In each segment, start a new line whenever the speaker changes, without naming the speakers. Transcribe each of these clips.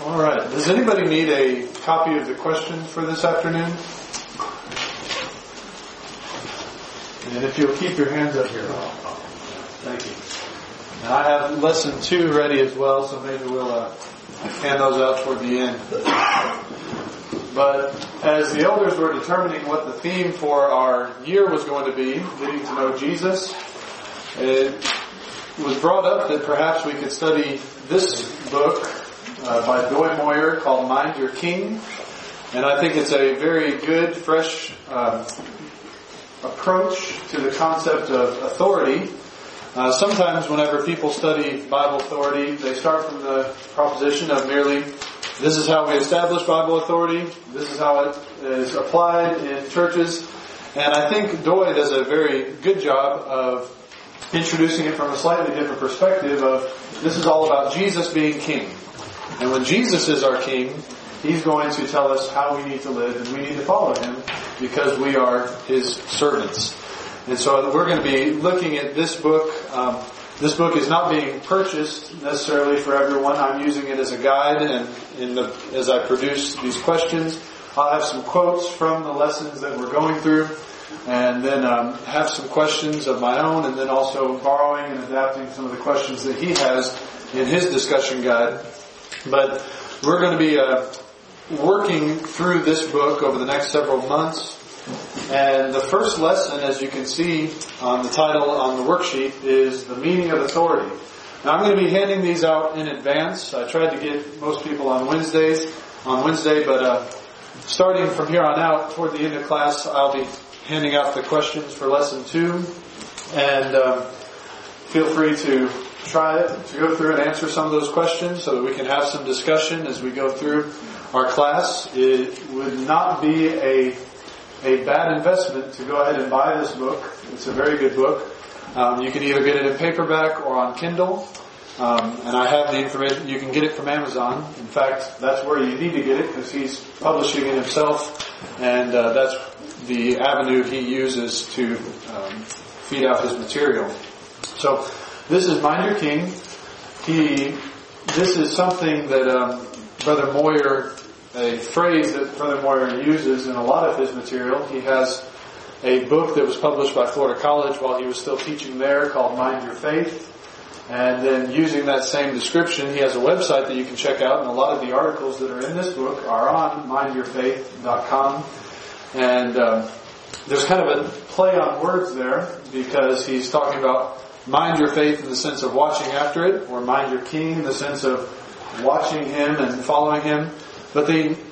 All right. Does anybody need a copy of the question for this afternoon? And if you'll keep your hands up here. Thank you. And I have lesson 2 ready as well, so maybe we'll hand those out toward the end. But as the elders were determining what the theme for our year was going to be, getting to know Jesus, it was brought up that perhaps we could study this book by Doy Moyer called Mind Your King. And I think it's a very good, fresh approach to the concept of authority. Sometimes whenever people study Bible authority, they start from the proposition of merely, this is how we establish Bible authority, this is how it is applied in churches. And I think Doy does a very good job of introducing it from a slightly different perspective of, this is all about Jesus being king. And when Jesus is our king, He's going to tell us how we need to live, and we need to follow Him because we are His servants. And so we're going to be looking at this book. This book is not being purchased necessarily for everyone. I'm using it as a guide, and as I produce these questions, I'll have some quotes from the lessons that we're going through, and then have some questions of my own, and then also borrowing and adapting some of the questions that he has in his discussion guide. But we're going to be working through this book over the next several months. And the first lesson, as you can see on the title on the worksheet, is the meaning of authority. Now I'm going to be handing these out in advance. I tried to get most people on Wednesday, but starting from here on out, toward the end of class, I'll be handing out the questions for lesson 2. And feel free to try to go through and answer some of those questions so that we can have some discussion as we go through our class. It would not be a bad investment to go ahead and buy this book. It's a very good book. You can either get it in paperback or on Kindle. And I have the information. You can get it from Amazon. In fact, that's where you need to get it because he's publishing it himself. And that's the avenue he uses to feed out his material. So this is Mind Your King. This is something that Brother Moyer, a phrase that Brother Moyer uses in a lot of his material. He has a book that was published by Florida College while he was still teaching there called Mind Your Faith. And then using that same description, he has a website that you can check out, and a lot of the articles that are in this book are on mindyourfaith.com. And there's kind of a play on words there because he's talking about mind your faith in the sense of watching after it, or mind your king in the sense of watching him and following him. But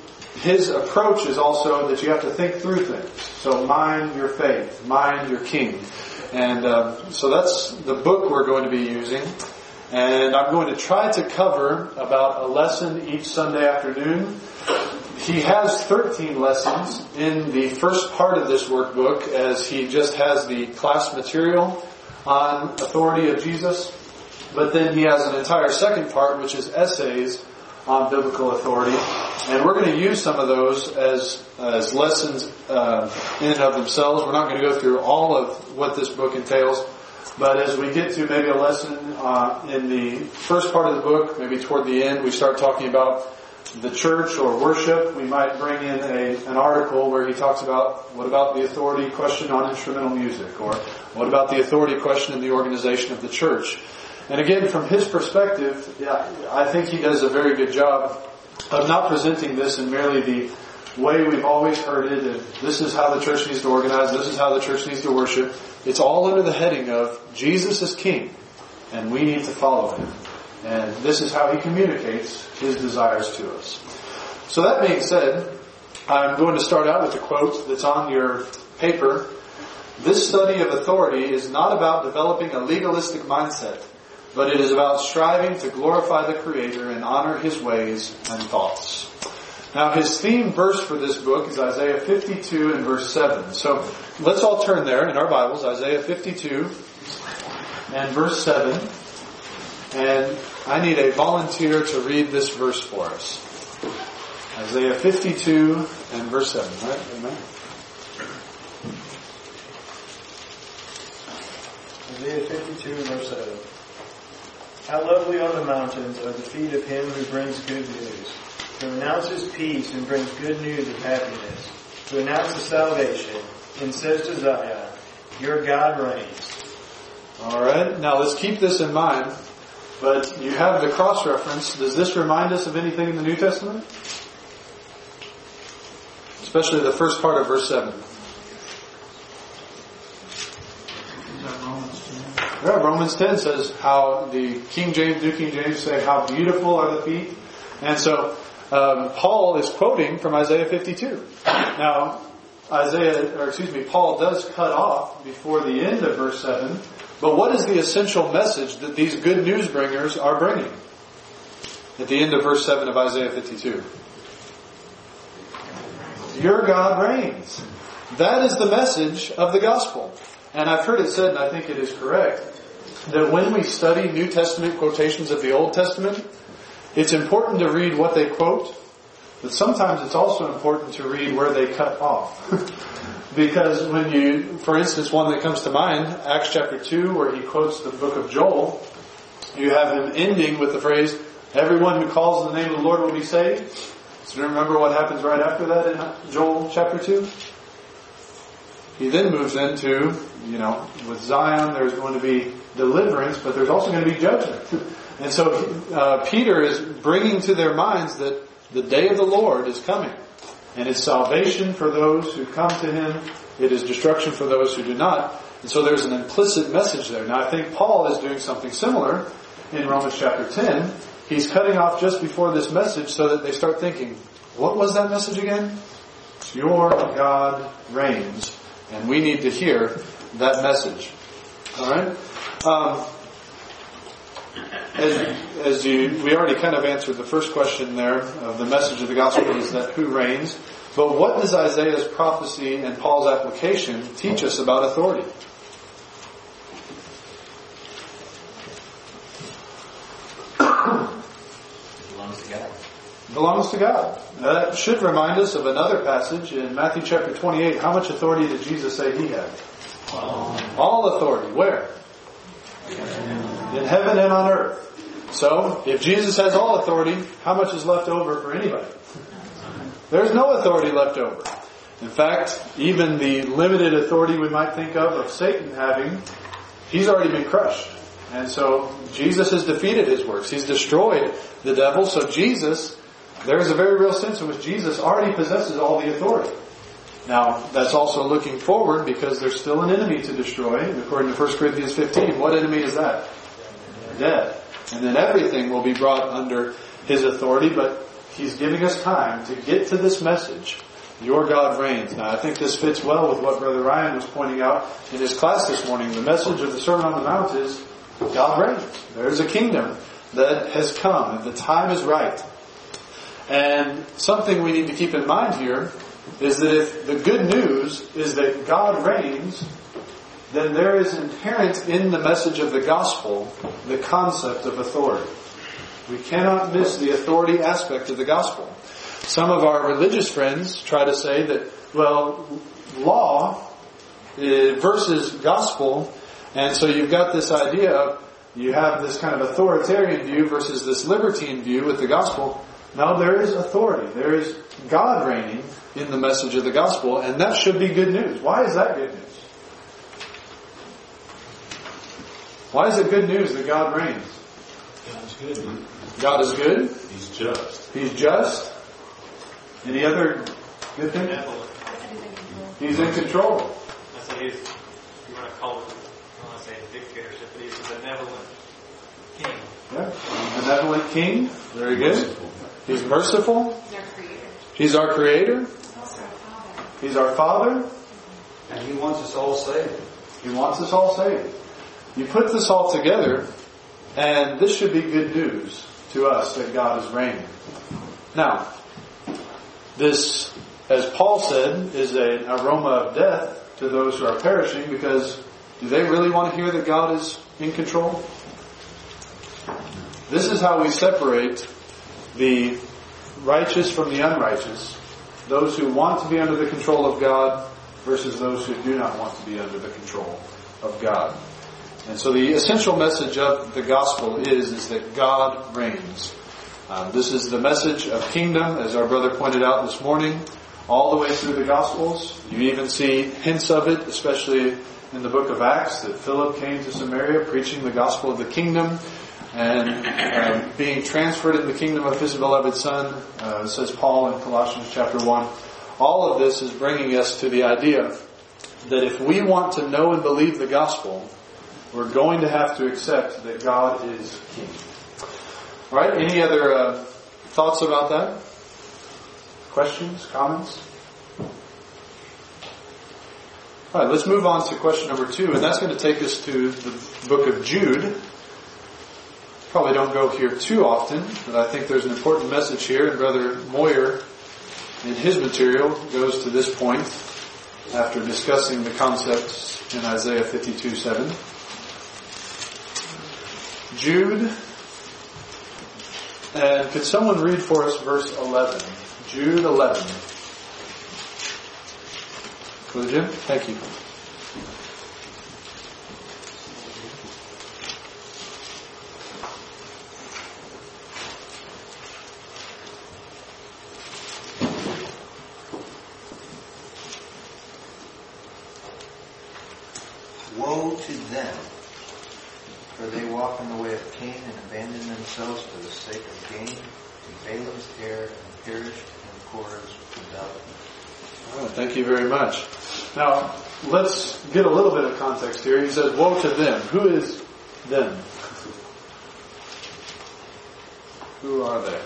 his approach is also that you have to think through things. So mind your faith, mind your king. And so that's the book we're going to be using. And I'm going to try to cover about a lesson each Sunday afternoon. He has 13 lessons in the first part of this workbook, as he just has the class material on authority of Jesus. But then he has an entire second part, which is essays on biblical authority. And we're going to use some of those as lessons in and of themselves. We're not going to go through all of what this book entails. But as we get to maybe a lesson in the first part of the book, maybe toward the end, we start talking about the church or worship. We might bring in an article where he talks about what about the authority question on instrumental music, or what about the authority question in the organization of the church. And again, from his perspective, I think he does a very good job of not presenting this in merely the way we've always heard it, and this is how the church needs to organize, this is how the church needs to worship. It's all under the heading of Jesus is King, and we need to follow Him. And this is how He communicates His desires to us. So that being said, I'm going to start out with a quote that's on your paper. This study of authority is not about developing a legalistic mindset, but it is about striving to glorify the Creator and honor His ways and thoughts. Now, his theme verse for this book is Isaiah 52 and verse 7. So let's all turn there in our Bibles, Isaiah 52 and verse 7. And I need a volunteer to read this verse for us. Isaiah 52 and verse 7. All right? Amen.
Isaiah 52 and verse 7. How lovely on the mountains are the feet of him who brings good news, who announces peace and brings good news of happiness, who announces salvation and says to Zion, your God reigns.
Alright, now let's keep this in mind. But you have the cross-reference. Does this remind us of anything in the New Testament? Especially the first part of verse 7. Yeah, Romans 10 says how the New King James say how beautiful are the feet. And so Paul is quoting from Isaiah 52. Now, Paul does cut off before the end of verse 7. But what is the essential message that these good news bringers are bringing? At the end of verse 7 of Isaiah 52. Your God reigns. That is the message of the gospel. And I've heard it said, and I think it is correct, that when we study New Testament quotations of the Old Testament, it's important to read what they quote, but sometimes it's also important to read where they cut off. Because when you, for instance, one that comes to mind, Acts chapter 2, where he quotes the book of Joel, you have him ending with the phrase, everyone who calls on the name of the Lord will be saved. So do you remember what happens right after that in Joel chapter 2? He then moves into, with Zion there's going to be deliverance, but there's also going to be judgment. And so Peter is bringing to their minds that the day of the Lord is coming. And it's salvation for those who come to Him. It is destruction for those who do not. And so there's an implicit message there. Now I think Paul is doing something similar in Romans chapter 10. He's cutting off just before this message so that they start thinking, what was that message again? Your God reigns. And we need to hear that message. Alright? We already kind of answered the first question there of the message of the gospel is that who reigns. But what does Isaiah's prophecy and Paul's application teach us about authority?
Belongs to God.
Belongs to God. Now that should remind us of another passage in Matthew chapter 28. How much authority did Jesus say He had? All authority. Where? In heaven and on earth. So, if Jesus has all authority, how much is left over for anybody? There's no authority left over. In fact, even the limited authority we might think of Satan having, he's already been crushed. And so, Jesus has defeated his works. He's destroyed the devil. So Jesus, there's a very real sense in which Jesus already possesses all the authority. Now, that's also looking forward because there's still an enemy to destroy. According to 1 Corinthians 15, what enemy is that? Death. And then everything will be brought under His authority, but He's giving us time to get to this message. Your God reigns. Now, I think this fits well with what Brother Ryan was pointing out in his class this morning. The message of the Sermon on the Mount is God reigns. There's a kingdom that has come, and the time is right. And something we need to keep in mind here is that if the good news is that God reigns, then there is inherent in the message of the gospel the concept of authority. We cannot miss the authority aspect of the gospel. Some of our religious friends try to say that, well, law versus gospel, and so you've got this idea of you have this kind of authoritarian view versus this libertine view with the gospel. No, there is authority. There is God reigning in the message of the gospel, and that should be good news. Why is that good news? Why is it good news that God reigns?
God's good.
God is good.
He's just.
He's just. Any other good thing? He's in control.
I say he's, you want to call it, I don't want to say dictatorship, but he's a benevolent king.
Yeah. Benevolent king. Very good. He's merciful. He's our creator. He's our Father.
And He wants us all saved.
He wants us all saved. You put this all together, and this should be good news to us that God is reigning. Now, this, as Paul said, is an aroma of death to those who are perishing, because do they really want to hear that God is in control? This is how we separate the righteous from the unrighteous, those who want to be under the control of God versus those who do not want to be under the control of God. And so the essential message of the gospel is that God reigns. This is the message of kingdom, as our brother pointed out this morning, all the way through the Gospels. You even see hints of it, especially in the book of Acts, that Philip came to Samaria preaching the gospel of the kingdom and being transferred in the kingdom of his beloved Son, says Paul in Colossians chapter 1. All of this is bringing us to the idea that if we want to know and believe the gospel, we're going to have to accept that God is King. All right, any other thoughts about that? Questions? Comments? All right, let's move on to question number 2, and that's going to take us to the book of Jude. Probably don't go here too often, but I think there's an important message here, and Brother Moyer, in his material, goes to this point after discussing the concepts in Isaiah 52:7. Jude, and could someone read for us verse 11? Jude 11. Brother Jim, thank you.
Woe to them, for they walk in the way of Cain and abandon themselves for the sake of gain to Balaam's error and perished in Korah's rebellion.
All right, thank you very much. Now, let's get a little bit of context here. He says, woe to them. Who is them? Who are they?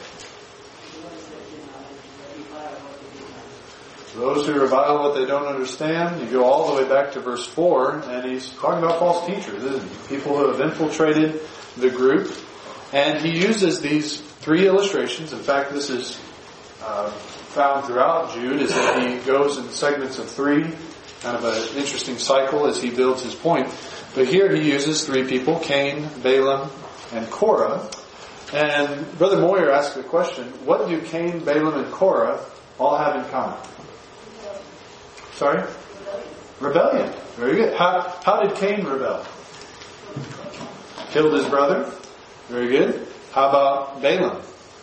Those who revile what they don't understand. You go all the way back to verse 4, and he's talking about false teachers, isn't he? People who have infiltrated the group. And he uses these 3 illustrations. In fact, this is found throughout Jude, is that he goes in segments of 3, kind of an interesting cycle as he builds his point. But here he uses 3 people, Cain, Balaam, and Korah. And Brother Moyer asked the question, what do Cain, Balaam, and Korah all have in common? Sorry? Rebellion. Very good. How did Cain rebel? Killed his brother. Very good. How about Balaam?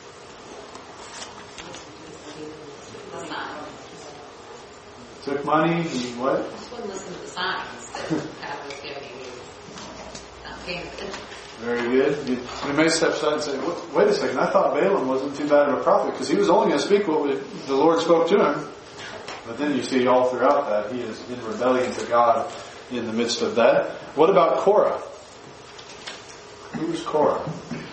Took money. He what?
Just wouldn't listen to the signs that God was giving you. Not paying attention.
Very good. You may step aside and say, wait a second, I thought Balaam wasn't too bad of a prophet because he was only going to speak what the Lord spoke to him. But then you see all throughout that he is in rebellion to God in the midst of that. What about Korah? Who's Korah?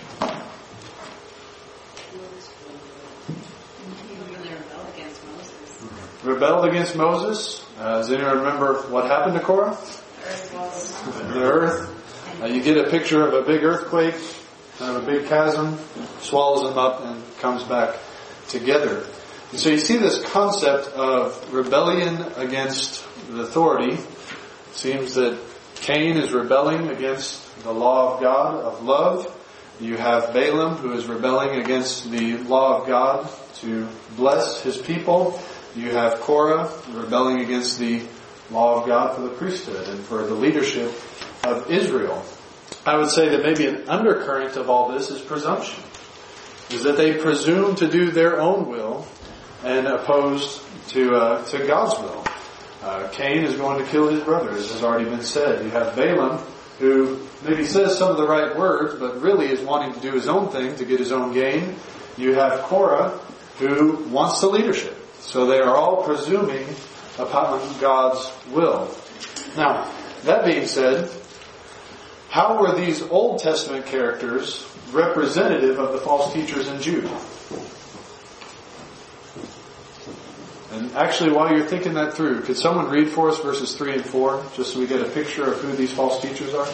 He really rebelled against Moses.
Rebelled against Moses. Does anyone remember what happened to Korah? The earth. You get a picture of a big earthquake, kind of a big chasm, swallows them up and comes back together. And so you see this concept of rebellion against the authority. It seems that Cain is rebelling against the law of God of love. You have Balaam who is rebelling against the law of God to bless his people. You have Korah rebelling against the law of God for the priesthood and for the leadership of Israel. I would say that maybe an undercurrent of all this is presumption. Is that they presume to do their own will and opposed to God's will. Cain is going to kill his brother, as has already been said. You have Balaam, who maybe says some of the right words, but really is wanting to do his own thing to get his own gain. You have Korah, who wants the leadership. So they are all presuming upon God's will. Now, that being said, how were these Old Testament characters representative of the false teachers in Jude? And actually, while you're thinking that through, could someone read for us verses 3 and 4, just so we get a picture of who these false teachers are?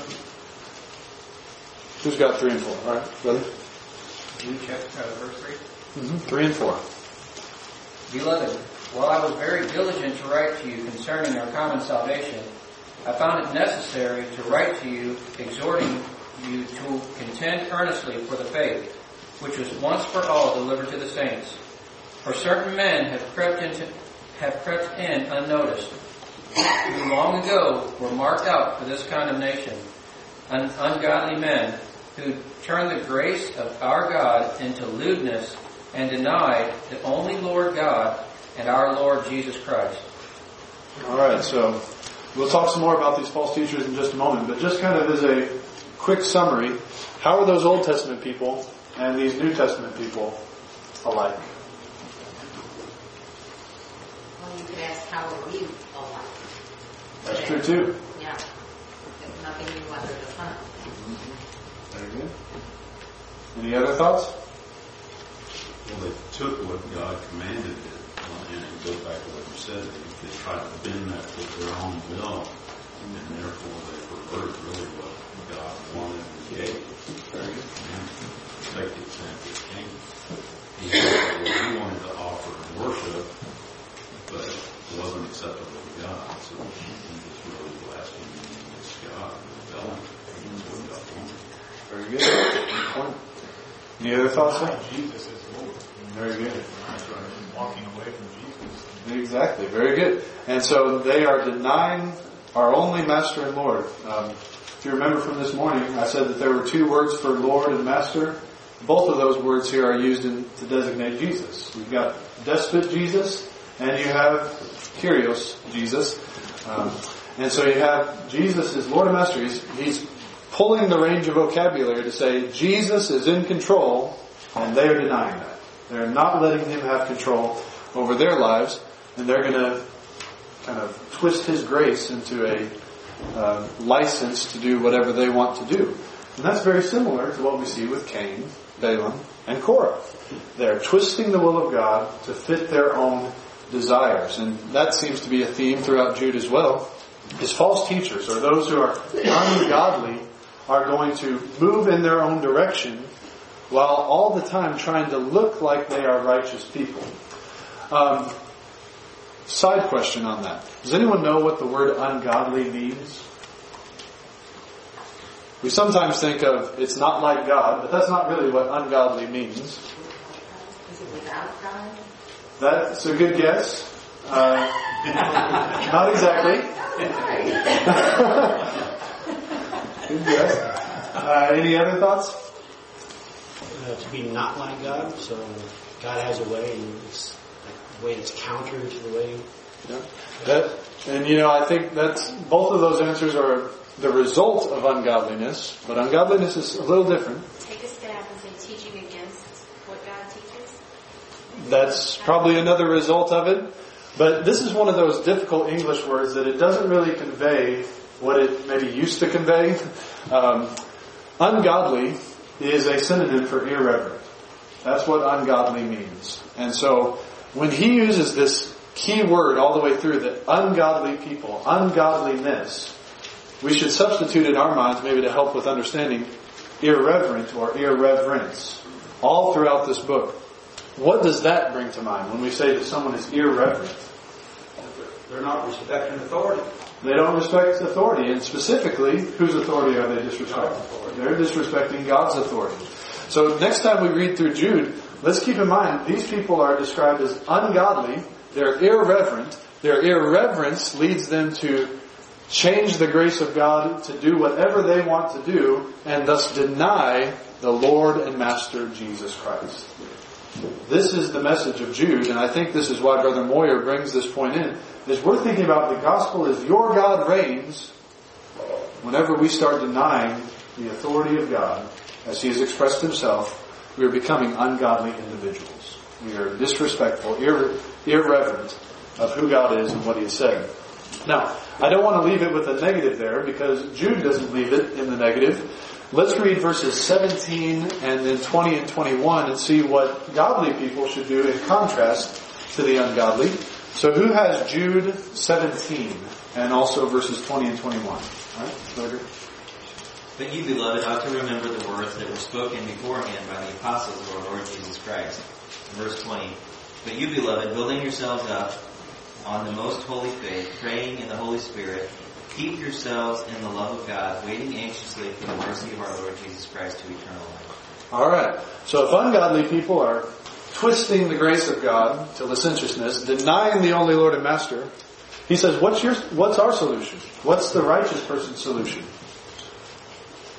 Who's got 3 and 4? All right, brother.
Jude chapter verse 3.
3 and 4.
Beloved, while I was very diligent to write to you concerning our common salvation, I found it necessary to write to you, exhorting you to contend earnestly for the faith, which was once for all delivered to the saints. For certain men have crept in unnoticed, who long ago were marked out for this condemnation, ungodly men who turn the grace of our God into lewdness and deny the only Lord God and our Lord Jesus Christ.
All right, so we'll talk some more about these false teachers in just a moment, but just kind of as a quick summary, how are those Old Testament people and these New Testament people alike?
Well, you could ask, how are we alike?
That's true too.
Yeah. There's nothing new under the sun.
Very good. Any other thoughts?
Well, they took what God commanded them, and it goes back to what you said. They tried to bend that to their own will, and therefore they perverted really what God wanted and gave. Very good. Take the example of Cain. He wanted to offer worship, but it wasn't acceptable to God, so he was really blaspheming against God and rebelling against what God wanted.
Very good. Good point. Any other thoughts, sir?
Jesus is Lord.
Very good.
Walking away from Jesus.
Exactly. Very good. And so they are denying our only Master and Lord. If you remember from this morning, I said that there were two words for Lord and Master. Both of those words here are used to designate Jesus. You've got despot Jesus, and you have Kyrios Jesus. And so you have Jesus as Lord and Master. He's pulling the range of vocabulary to say Jesus is in control, and they are denying that. They're not letting Him have control over their lives, and they're going to kind of twist His grace into a license to do whatever they want to do. And that's very similar to what we see with Cain, Balaam, and Korah. They're twisting the will of God to fit their own desires. And that seems to be a theme throughout Jude as well. His false teachers, or those who are ungodly, are going to move in their own direction while all the time trying to look like they are righteous people. Side question on that. Does anyone know what the word ungodly means? We sometimes think of it's not like God, but that's not really what ungodly means.
Is it without God?
That's a good guess. Not exactly. Good guess. Any other thoughts?
To be not like God, so God has a way, and it's a way that's counter to the way.
Yeah. I think that's both of those answers are the result of ungodliness, but ungodliness is a little different.
Take a stab and say teaching against what God teaches.
That's probably another result of it. But this is one of those difficult English words that it doesn't really convey what it maybe used to convey. Ungodly is a synonym for irreverent. That's what ungodly means. And so when he uses this key word all the way through, that ungodly people, ungodliness, we should substitute in our minds, maybe to help with understanding, irreverent or irreverence all throughout this book. What does that bring to mind when we say that someone is irreverent?
They're not respecting authority.
They don't respect authority, and specifically, whose authority are they disrespecting? They're disrespecting God's authority. So next time we read through Jude, let's keep in mind, these people are described as ungodly, they're irreverent, their irreverence leads them to change the grace of God to do whatever they want to do, and thus deny the Lord and Master Jesus Christ. This is the message of Jude, and I think this is why Brother Moyer brings this point in, is we're thinking about the gospel as your God reigns. Whenever we start denying the authority of God, as He has expressed Himself, we are becoming ungodly individuals. We are disrespectful, irreverent of who God is and what He has said. Now, I don't want to leave it with a negative there, because Jude doesn't leave it in the negative. Let's read verses 17 and then 20 and 21 and see what godly people should do in contrast to the ungodly. So who has Jude 17 and also verses 20 and 21? All right, Loder.
But you, beloved, ought to remember the words that were spoken beforehand by the apostles of our Lord Jesus Christ. Verse 20. But you, beloved, building yourselves up on the most holy faith, praying in the Holy Spirit, keep yourselves in the love of God, waiting anxiously for the mercy of our Lord Jesus Christ to eternal life.
All right. So if ungodly people are twisting the grace of God to licentiousness, denying the only Lord and Master, he says, what's our solution? What's the righteous person's solution?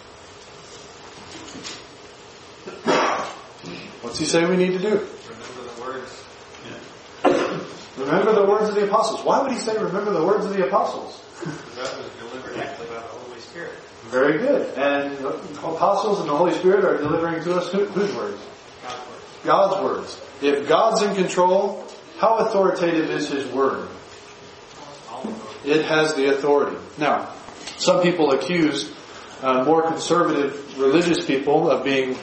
What's he say we need to do?
Remember the words.
Remember the words of the apostles. Why would he say remember the words of the apostles?
That was delivered actually by the Holy Spirit.
Very good. And the apostles and the Holy Spirit are delivering to us whose words?
God's words.
God's words. If God's in control, how authoritative is His word? It has the authority. Now, some people accuse more conservative religious people of being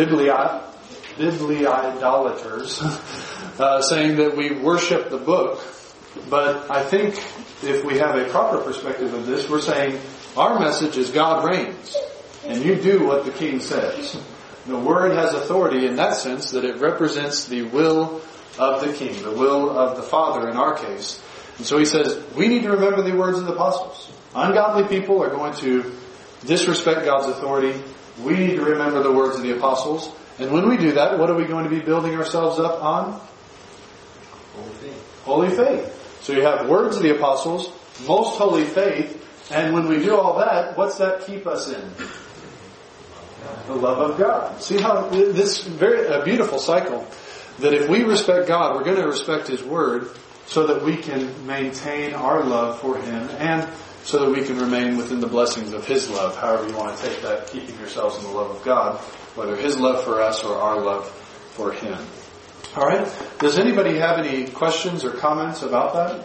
bibliolaters, saying that we worship the book. But I think if we have a proper perspective of this, we're saying our message is God reigns, and you do what the King says. The Word has authority in that sense that it represents the will of the King, the will of the Father in our case. And so he says, we need to remember the words of the apostles. Ungodly people are going to disrespect God's authority. We need to remember the words of the apostles. And when we do that, what are we going to be building ourselves up on?
Holy faith.
Holy faith. So you have words of the apostles, most holy faith, and when we do all that, what's that keep us in? The love of God. See how this a beautiful cycle, that if we respect God, we're going to respect His Word so that we can maintain our love for Him and so that we can remain within the blessings of His love, however you want to take that, keeping yourselves in the love of God, whether His love for us or our love for Him. Alright, does anybody have any questions or comments about that?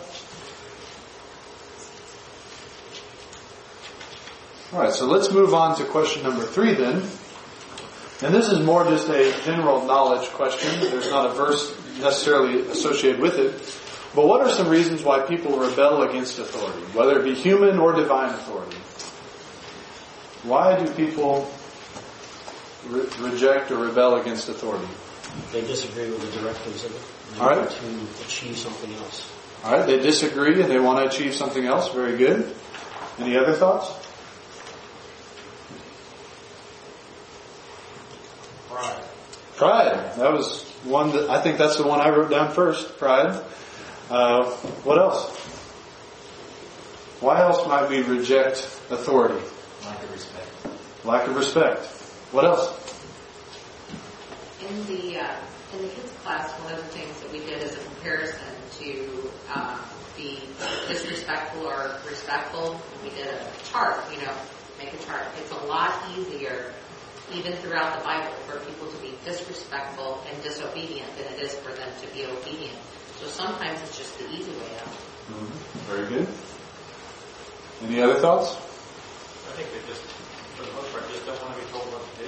Alright, so let's move on to question number 3 then. And this is more just a general knowledge question. There's not a verse necessarily associated with it. But what are some reasons why people rebel against authority, whether it be human or divine authority? Why do people reject or rebel against authority?
They disagree with the directives of it. They
All right.
want to achieve something else.
All right, they disagree and they want to achieve something else. Very good. Any other thoughts? Pride. That was one that I think that's the one I wrote down first. Pride. What else? Why else might we reject authority?
Lack of respect.
Lack of respect. What else?
In the kids class, one of the things that we did as a comparison to be disrespectful or respectful, we did a chart, make a chart. It's a lot easier, even throughout the Bible, for people to be disrespectful and disobedient than it is for them to be obedient. So sometimes it's just the easy way out.
Mm-hmm. Very good. Any other thoughts?
I think they just, for the most part, just don't want to be told what to do.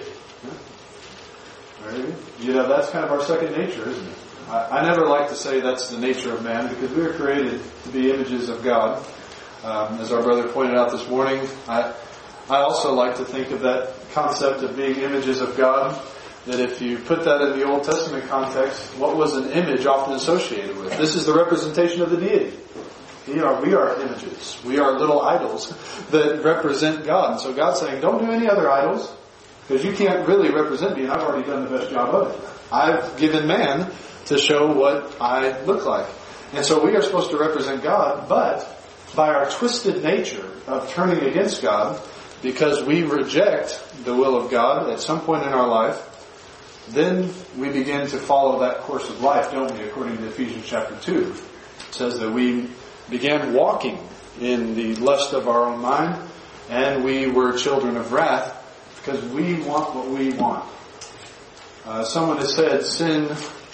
Very good. That's kind of our second nature, isn't it? I never like to say that's the nature of man because we were created to be images of God. As our brother pointed out this morning, I also like to think of that concept of being images of God, that if you put that in the Old Testament context, what was an image often associated with? This is the representation of the deity. We are images. We are little idols that represent God. And so God's saying, don't do any other idols, because you can't really represent me, and I've already done the best job of it. I've given man to show what I look like. And so we are supposed to represent God, but by our twisted nature of turning against God, because we reject the will of God at some point in our life, then we begin to follow that course of life, don't we, according to Ephesians chapter 2. It says that we began walking in the lust of our own mind, and we were children of wrath, because we want what we want. Someone has said sin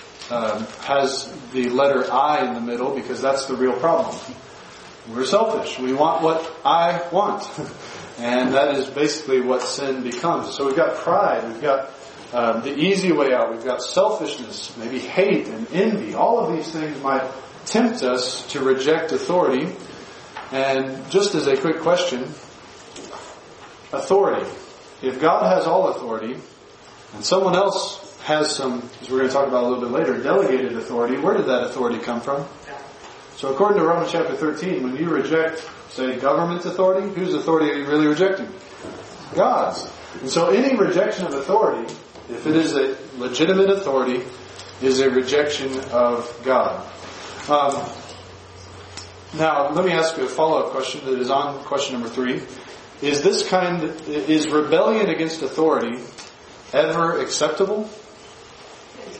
has the letter I in the middle because that's the real problem. We're selfish. We want what I want. And that is basically what sin becomes. So we've got pride. We've got the easy way out. We've got selfishness, maybe hate and envy. All of these things might tempt us to reject authority. And just as a quick question, authority. If God has all authority, and someone else has some, as we're going to talk about a little bit later, delegated authority, where did that authority come from? So according to Romans chapter 13, when you reject, say, government authority, whose authority are you really rejecting? God's. And so any rejection of authority, if it is a legitimate authority, is a rejection of God. Now, let me ask you a follow-up question that is on question number 3. Is rebellion against authority ever acceptable?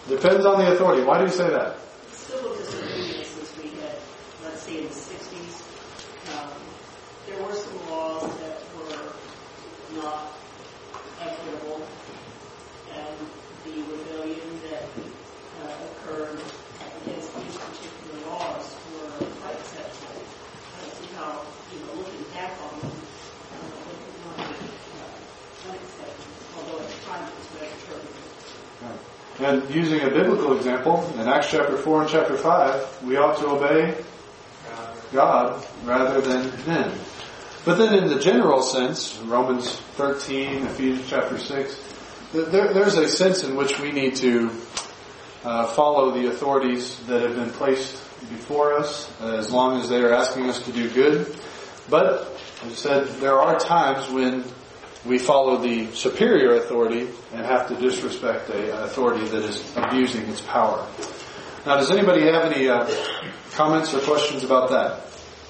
Depends on the authority. Why do you say that?
Civil disobediences we had, let's say in the 60s, there were some laws that were not equitable, and the rebellion that occurred against these particular laws were quite acceptable. I see how, looking back on them, they could not be unacceptable, although at the time it was very turbulent.
And using a biblical example, in Acts chapter 4 and chapter 5, we ought to obey God rather than men. But then in the general sense, Romans 13, Ephesians chapter 6, there's a sense in which we need to follow the authorities that have been placed before us, as long as they are asking us to do good. But, as I said, there are times when we follow the superior authority and have to disrespect an authority that is abusing its power. Now, does anybody have any comments or questions about that?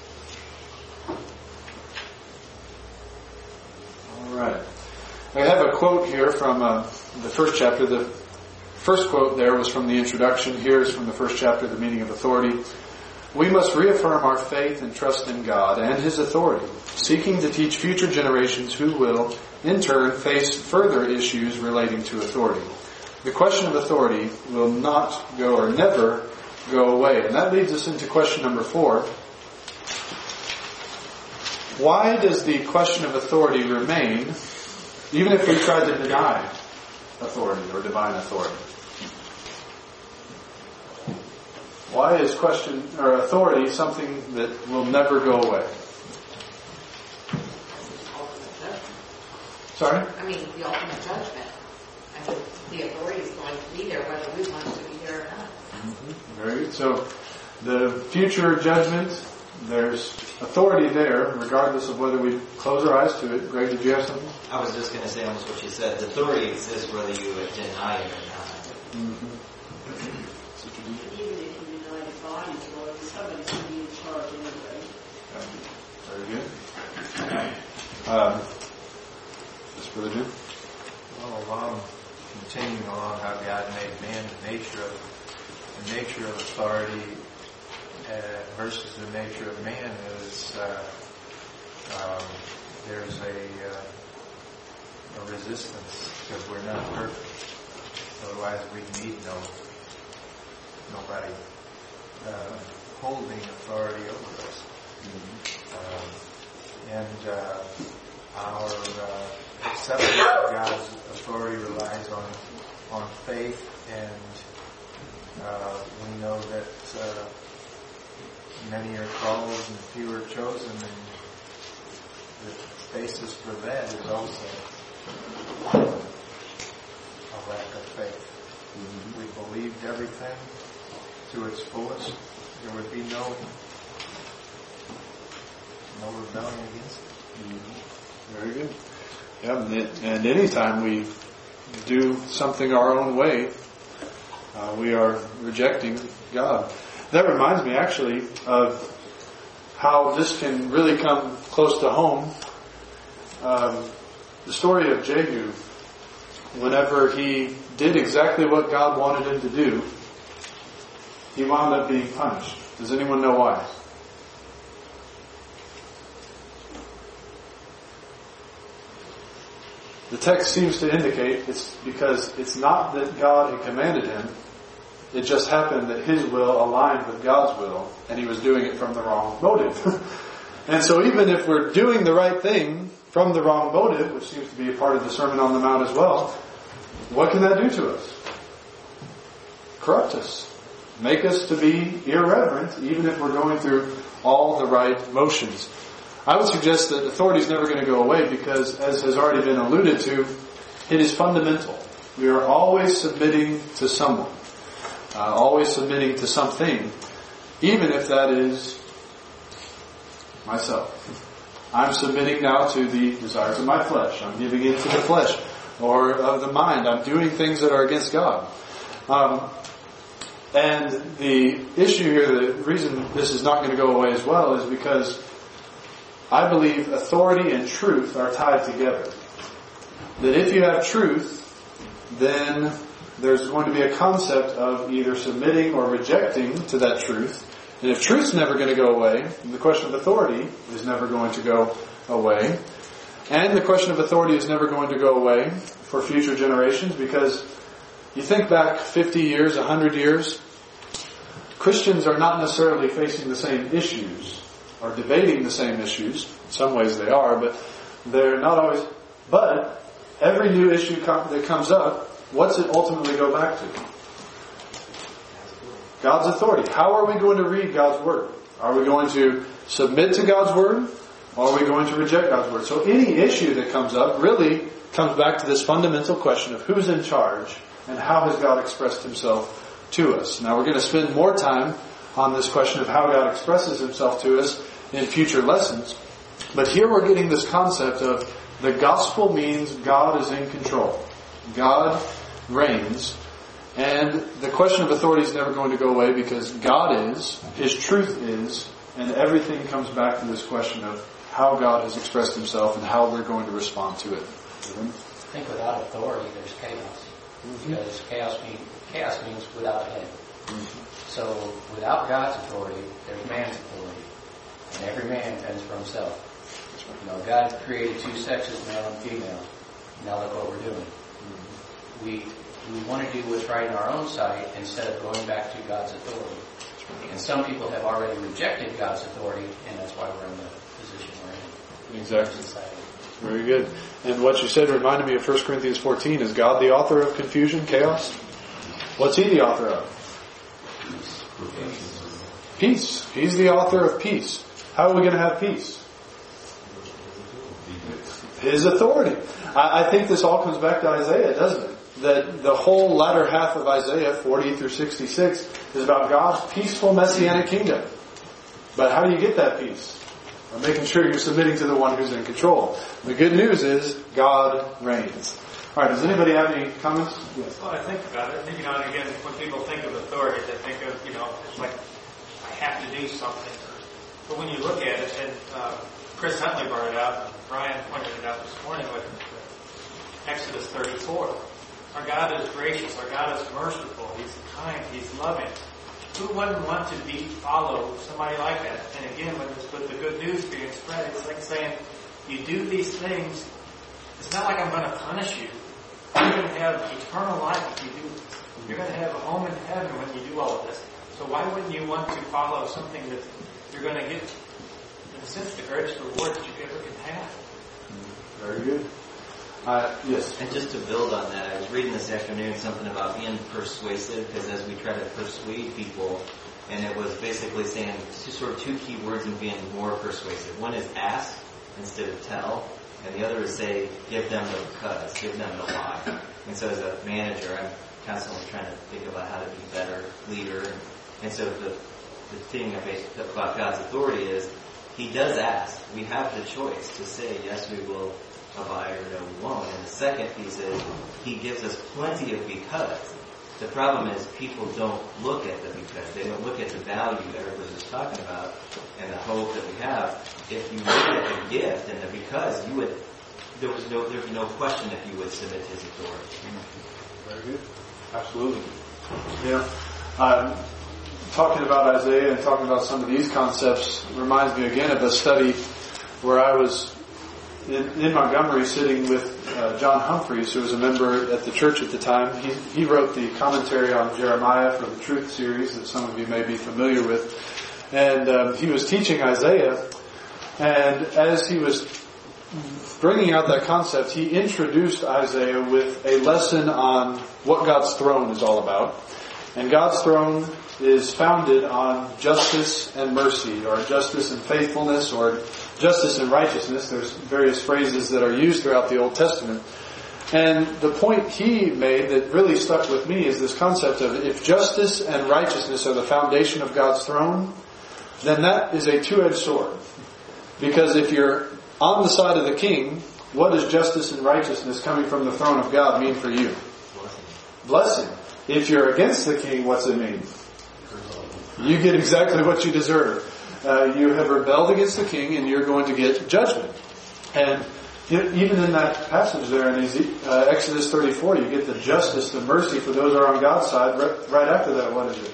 All right. I have a quote here from the first chapter. The first quote there was from the introduction. Here is from the first chapter, the meaning of authority. We must reaffirm our faith and trust in God and His authority, seeking to teach future generations who will, in turn, face further issues relating to authority. The question of authority will not go or never go away. And that leads us into question number 4. Why does the question of authority remain, even if we try to deny authority or divine authority? Why is question or authority something that will never go away? Sorry?
I mean, the ultimate judgment. I mean, the authority is going to be there whether we want to be there or not.
Mm-hmm. Very good. So, the future judgment, there's authority there, regardless of whether we close our eyes to it. Greg, did you have something?
I was just going to say almost what you said. The authority exists whether you deny it or not.
Mm-hmm.
Even if you deny divine authority, somebody's going to be in charge anyway.
Very good. Just for the new.
Well, continuing along how God made man, the nature of authority versus the nature of man is there's a resistance because we're not perfect. Otherwise, we need nobody holding authority over us. And our acceptance of God's authority relies on faith, and we know that many are called and few are chosen, and the basis for that is also a lack of faith. We believed everything to its fullest. There would be no rebellion against it.
Very good. Yeah, and anytime we do something our own way, we are rejecting God. That reminds me actually of how this can really come close to home. The story of Jehu, whenever he did exactly what God wanted him to do, he wound up being punished. Does anyone know why? The text seems to indicate it's because it's not that God had commanded him. It just happened that his will aligned with God's will, and he was doing it from the wrong motive. And so even if we're doing the right thing from the wrong motive, which seems to be a part of the Sermon on the Mount as well, what can that do to us? Corrupt us. Make us to be irreverent, even if we're going through all the right motions. I would suggest that authority is never going to go away because, as has already been alluded to, it is fundamental. We are always submitting to someone. Always submitting to something, even if that is myself. I'm submitting now to the desires of my flesh. I'm giving in to the flesh or of the mind. I'm doing things that are against God. And the issue here, the reason this is not going to go away as well is because I believe authority and truth are tied together. That if you have truth, then there's going to be a concept of either submitting or rejecting to that truth. And if truth's never going to go away, the question of authority is never going to go away. And the question of authority is never going to go away for future generations, because you think back 50 years, 100 years, Christians are not necessarily facing the same issues or debating the same issues. In some ways they are, but they're not always. But every new issue that comes up, what's it ultimately go back to? God's authority. How are we going to read God's Word? Are we going to submit to God's Word? Or are we going to reject God's Word? So any issue that comes up really comes back to this fundamental question of who's in charge and how has God expressed Himself to us. Now we're going to spend more time on this question of how God expresses Himself to us in future lessons. But here we're getting this concept of the gospel means God is in control. God reigns. And the question of authority is never going to go away because God is, His truth is, and everything comes back to this question of how God has expressed Himself and how we're going to respond to it.
I think without authority, there's chaos. Because chaos means without a head. So without God's authority, there's man's authority. And every man fends for himself. God created two sexes, male and female. Now look what we're doing. We want to do what's right in our own sight instead of going back to God's authority. And some people have already rejected God's authority, and that's why we're in the position we're in.
Exactly. Very good. And what you said reminded me of 1 Corinthians 14. Is God the author of confusion, chaos? What's He the author of? Peace. He's the author of peace. How are we going to have peace? His authority. I think this all comes back to Isaiah, doesn't it? That the whole latter half of Isaiah, 40 through 66, is about God's peaceful Messianic kingdom. But how do you get that peace? By making sure you're submitting to the one who's in control. The good news is God reigns. All right, does anybody have any comments? Yes.
Well, I think about it. And again, when people think of authority, they think of, it's like, I have to do something. But when you look at it, and Chris Huntley brought it out, and Brian pointed it out this morning with Exodus 34. Our God is gracious. Our God is merciful. He's kind. He's loving. Who wouldn't want to follow somebody like that? And again, with the good news being spread, it's like saying, you do these things, it's not like I'm going to punish you. You're going to have eternal life if you do this. You're going to have a home in heaven when you do all of this. So why wouldn't you want to follow something that you're going to get, in a sense, the greatest reward that you ever can have?
Very good. Yes.
And just to build on that, I was reading this afternoon something about being persuasive, because as we try to persuade people, and it was basically saying sort of two key words in being more persuasive. One is ask instead of tell, and the other is say, give them the because, give them the why. And so as a manager, I'm constantly trying to think about how to be a better leader. And so the thing about God's authority is, He does ask. We have the choice to say, yes, we will abide, or no, we won't. And the second piece is, He gives us plenty of because. The problem is people don't look at the because. They don't look at the value that everybody was talking about and the hope that we have. If you look at the gift and the because, there'd be no question if you would submit to His authority.
Very good. Absolutely. Talking about Isaiah and talking about some of these concepts reminds me again of a study where I was in Montgomery sitting with John Humphreys, who was a member at the church at the time. He wrote the commentary on Jeremiah for the Truth series that some of you may be familiar with. And he was teaching Isaiah. And as he was bringing out that concept, he introduced Isaiah with a lesson on what God's throne is all about. And God's throne is founded on justice and mercy, or justice and faithfulness, or justice and righteousness. There's various phrases that are used throughout the Old Testament. And the point he made that really stuck with me is this concept of if justice and righteousness are the foundation of God's throne, then that is a two-edged sword. Because if you're on the side of the king, what does justice and righteousness coming from the throne of God mean for you? Blessing. If you're against the king, what's it mean? You get exactly what you deserve. You have rebelled against the king and you're going to get judgment. And Even in that passage there in Exodus 34, you get the justice, the mercy for those who are on God's side. Right after that, what is it?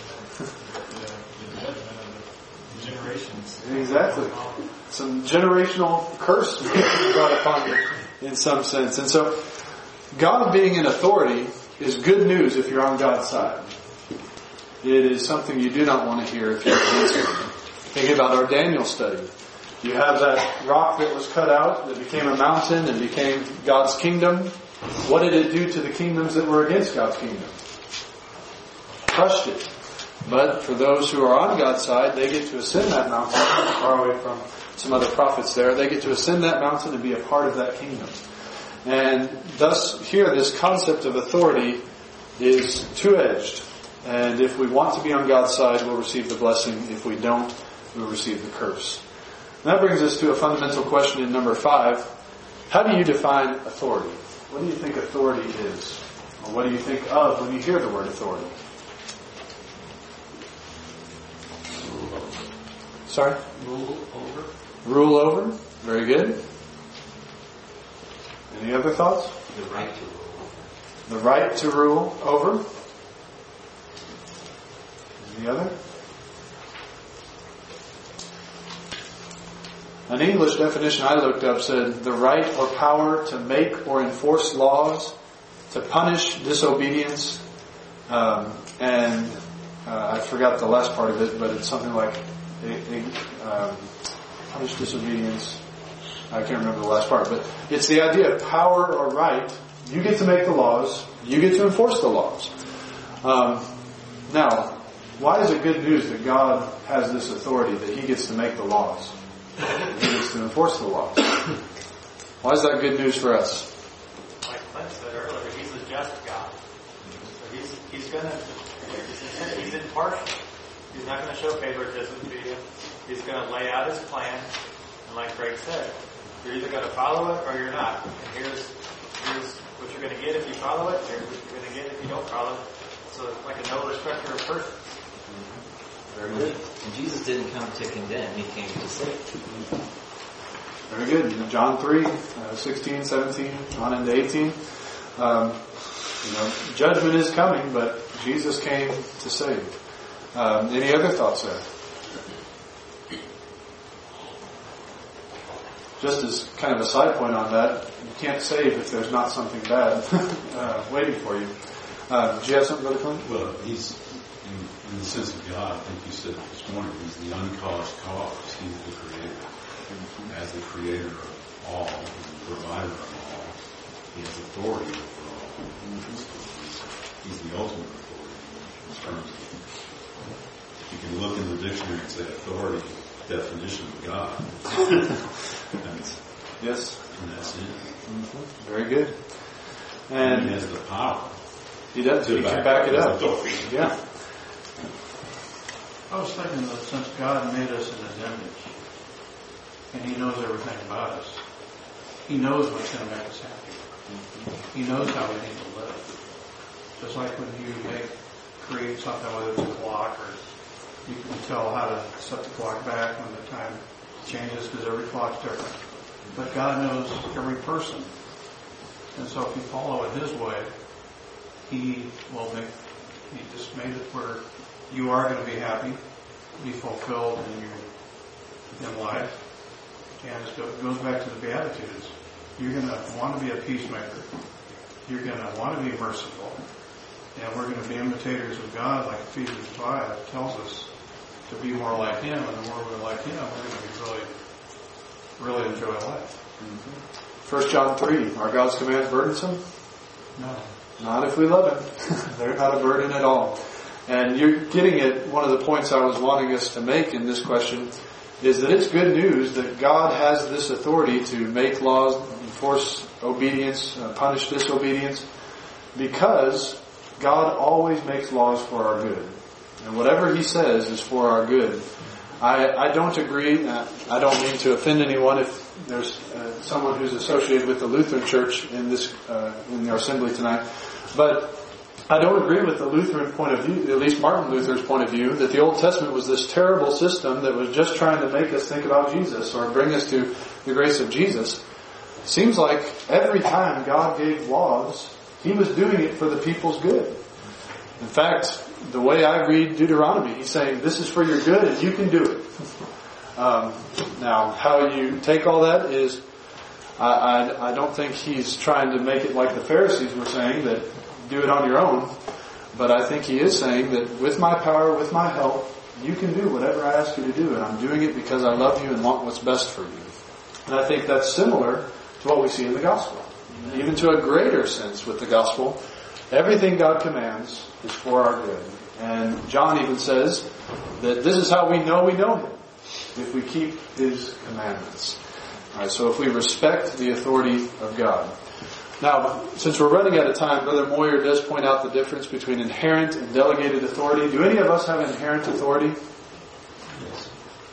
Generations.
Exactly. Some generational curse brought upon you in some sense. And so, God being in authority is good news if you're on God's side. It is something you do not want to hear if you're against Him. Think about our Daniel study. You have that rock that was cut out, that became a mountain and became God's kingdom. What did it do to the kingdoms that were against God's kingdom? Crushed it. But for those who are on God's side, they get to ascend that mountain, far away from some other prophets there. They get to ascend that mountain and be a part of that kingdom. And thus, here, this concept of authority is two-edged. And if we want to be on God's side, we'll receive the blessing. If we don't, we'll receive the curse. And that brings us to a fundamental question in number 5. How do you define authority? What do you think authority is? Or what do you think of when you hear the word authority? Sorry?
Rule over.
Rule over. Very good. Any other thoughts?
The right to rule over.
The right to rule over. Any other? An English definition I looked up said the right or power to make or enforce laws, to punish disobedience, and I forgot the last part of it, but it's something like punish disobedience. I can't remember the last part, but it's the idea of power or right. You get to make the laws. You get to enforce the laws. Now, why is it good news that God has this authority, that He gets to make the laws? He gets to enforce the laws. Why is that good news for us?
Like Clint said earlier, He's a just God. So He's impartial. He's not going to show favoritism to you. He's going to lay out His plan. And like Greg said, you're either going to follow it or you're not. And here's what you're going to get if you follow it. Here's what you're going to get if you don't follow it. So it's like a no respecter of persons.
Very good.
And Jesus didn't come to condemn, He came to save.
Very good. John 3, 16, 17, on into 18. Judgment is coming, but Jesus came to save. Any other thoughts there? Just as kind of a side point on that, you can't save if there's not something bad waiting for you. Did you have something, Brother Clint?
Well, He's, in the sense of God, I think you said it this morning, He's the uncaused cause. He's the Creator. As the Creator of all, and the provider of all, He has authority over all. He's the ultimate authority in terms of, you can look in the dictionary and say authority, definition of God.
Yes.
And that's it.
Mm-hmm. Very good. And
He has the power.
He does. He can back it up. Yeah.
I was thinking that since God made us in His image, and He knows everything about us, He knows what's going to make us happy. He knows how we need to live. Just like when you create something, whether it's a clock, or you can tell how to set the clock back when the time changes, because every clock's different. But God knows every person. And so if you follow it His way, He just made it where you are going to be happy, be fulfilled in life. And it goes back to the Beatitudes. You're going to want to be a peacemaker. You're going to want to be merciful. And we're going to be imitators of God, like Ephesians 5 tells us, to be more like Him. And the more we're like Him, we're going to really enjoy life.
Mm-hmm. 1 John 3, are God's commands burdensome?
No.
Not if we love Him. They're not a burden at all. And you're getting at one of the points I was wanting us to make in this question, is that it's good news that God has this authority to make laws, enforce obedience, punish disobedience, because God always makes laws for our good. And whatever He says is for our good. I don't agree, I don't mean to offend anyone if there's someone who's associated with the Lutheran Church in our assembly tonight, but I don't agree with the Lutheran point of view, at least Martin Luther's point of view, that the Old Testament was this terrible system that was just trying to make us think about Jesus or bring us to the grace of Jesus. seems like every time God gave laws, He was doing it for the people's good. In fact, the way I read Deuteronomy, He's saying, this is for your good and you can do it. Now, how you take all that is, I don't think He's trying to make it like the Pharisees were saying, that do it on your own. But I think He is saying that with my power, with my help, you can do whatever I ask you to do. And I'm doing it because I love you and want what's best for you. And I think that's similar to what we see in the gospel. Even to a greater sense with the gospel, everything God commands is for our good. And John even says that this is how we know Him, if we keep His commandments. Alright, so if we respect the authority of God. Now, since we're running out of time, Brother Moyer does point out the difference between inherent and delegated authority. Do any of us have inherent authority?
Yes.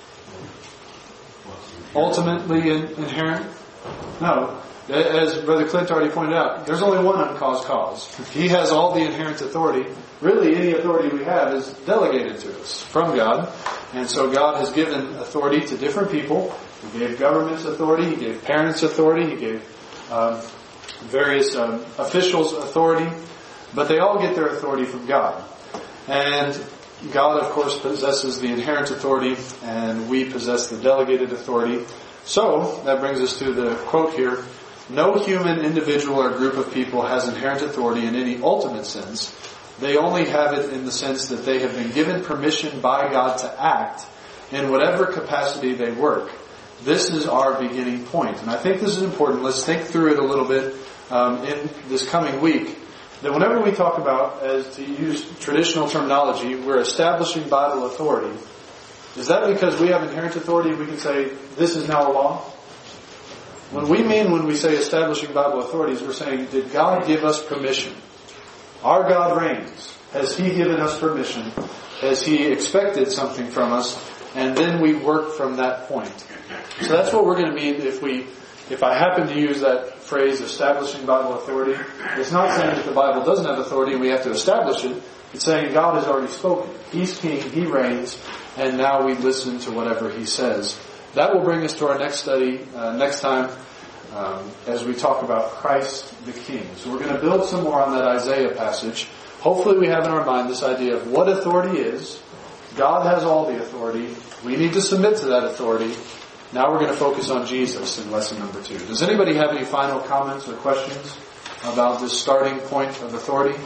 Ultimately inherent? No. As Brother Clint already pointed out, there's only one uncaused cause. He has all the inherent authority. Really, any authority we have is delegated to us from God. And so God has given authority to different people. He gave governments authority. He gave parents authority. He gave various officials authority. But they all get their authority from God. And God, of course, possesses the inherent authority, and we possess the delegated authority. So, that brings us to the quote here. No human individual or group of people has inherent authority in any ultimate sense. They only have it in the sense that they have been given permission by God to act in whatever capacity they work. This is our beginning point. And I think this is important. Let's think through it a little bit in this coming week. That whenever we talk about, as to use traditional terminology, we're establishing Bible authority. Is that because we have inherent authority and we can say, this is now a law? When we say establishing Bible authorities, we're saying, did God give us permission? Our God reigns. Has He given us permission? Has He expected something from us? And then we work from that point. So that's what we're going to mean if I happen to use that phrase, establishing Bible authority. It's not saying that the Bible doesn't have authority and we have to establish it. It's saying God has already spoken. He's king, He reigns, and now we listen to whatever He says. That will bring us to our next study next time as we talk about Christ the King. So we're going to build some more on that Isaiah passage. Hopefully we have in our mind this idea of what authority is. God has all the authority. We need to submit to that authority. Now we're going to focus on Jesus in lesson number 2. Does anybody have any final comments or questions about this starting point of authority?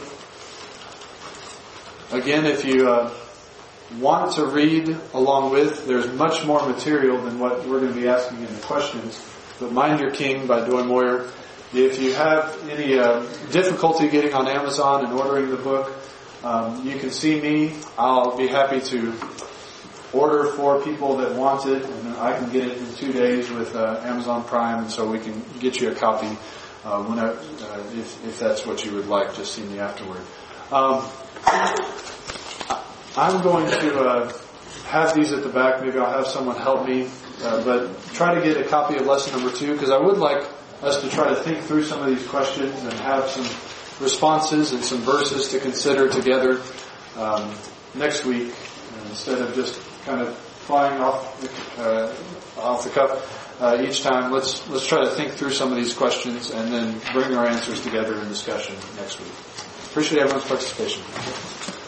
Again, if you want to read along with, there's much more material than what we're going to be asking in the questions. But Mind Your King by Doyle Moyer. If you have any difficulty getting on Amazon and ordering the book, you can see me. I'll be happy to order for people that want it, and I can get it in 2 days with Amazon Prime, so we can get you a copy if that's what you would like. Just see me afterward. I'm going to have these at the back. Maybe I'll have someone help me, but try to get a copy of lesson number 2, because I would like us to try to think through some of these questions and have some responses and some verses to consider together next week, instead of just kind of flying off the cuff each time. Let's try to think through some of these questions and then bring our answers together in discussion next week. Appreciate everyone's participation.